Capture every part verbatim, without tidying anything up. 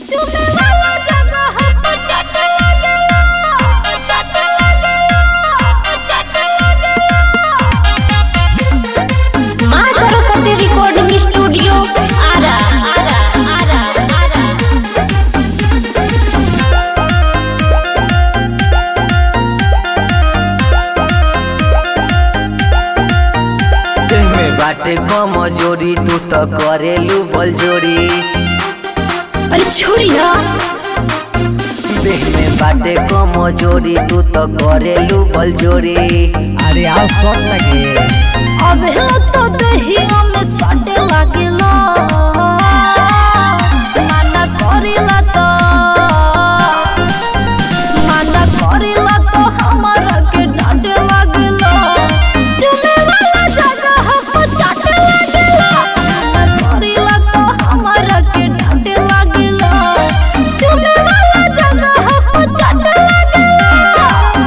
चुमे वाला जगह पे चट लगेला चट लगेला चट लगेला। मां सरस्वती रिकॉर्डिंग स्टूडियो आरा आरा आरा आरा। बाटे कमजोरी तू तो करेलू बल जोड़ी। अरे छोड़ी ना देह में बाटे कमजोरी तू तो करेलू बल जोड़ी। अरे आओ शॉट लगे अब तो दहिया में सटे लागेला माना करिला तो माना करिला तो हमारा के डांटे लागेला। चुमे वाला जगह पे चट लागेला माना करिला तो हमारा के डांटे लागेला। चुमे वाला जगह पे चट लागेला।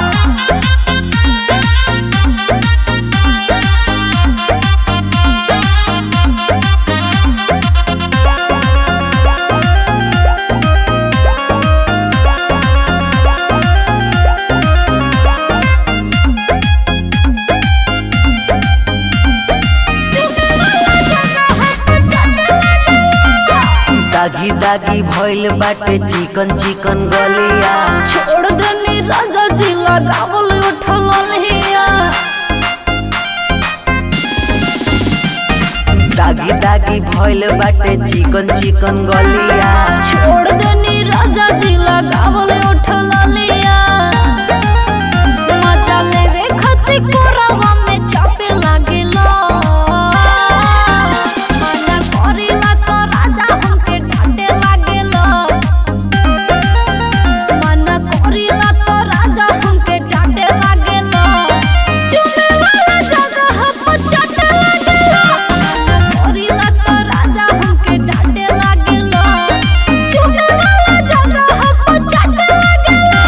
दागी दागी भइल बाटे चिकन चिकन गलिया। छोड़ देनी राजा जी लगावल उठल लिया। दागी दागी भइल बाटे चिकन चिकन गलिया। छोड़ देनी राजा जी लगावल उठल लिया। मजा लेवे खती कोरावा में चापे लागेला मना करिला तो राजा हमके डांटे लागेला। मना करिला तो राजा हमके डांटे लागेला। चुमे वाला जगह पे चट लागेला मना करिला तो राजा हमके डांटे लागेला। चुमे वाला जगह पे चट लागेला।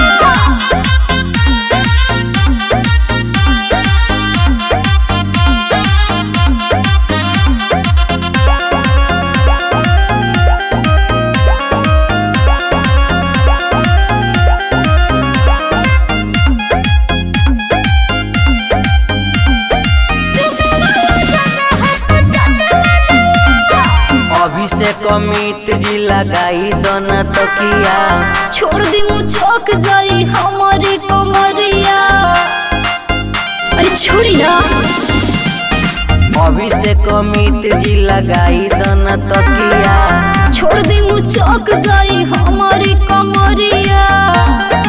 अभिषेक अमित जी लगाई दोना तकिया। छोड़ दी मुझक जाई हमारी कमरिया। अरे छोड़ी ना अभिषेक अमित जी लगाई दोना तकिया। छोड़ दी मुझक जाई हमारी कमरिया।